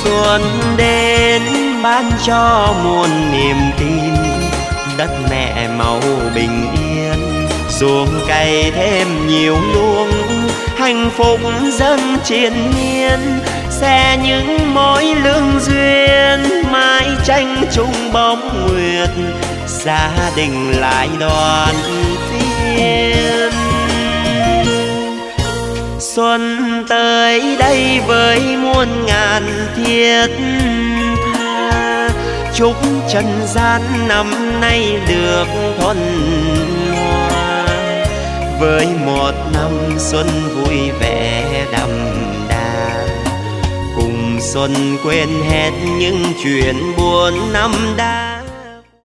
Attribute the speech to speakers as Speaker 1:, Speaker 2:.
Speaker 1: Xuân đến ban cho muôn niềm tin, đất mẹ màu bình yên, ruộng cày thêm nhiều luống, hạnh phúc dân triền miên, sẽ những mối lương duyên, mãi tranh chung bóng nguyệt, gia đình lại đoàn viên. Xuân tới đây với muôn ngàn thiết tha, chúc trần gian năm nay được thuần hoa, với một năm xuân vui vẻ đậm đà, cùng xuân quên hết những chuyện buồn năm đã.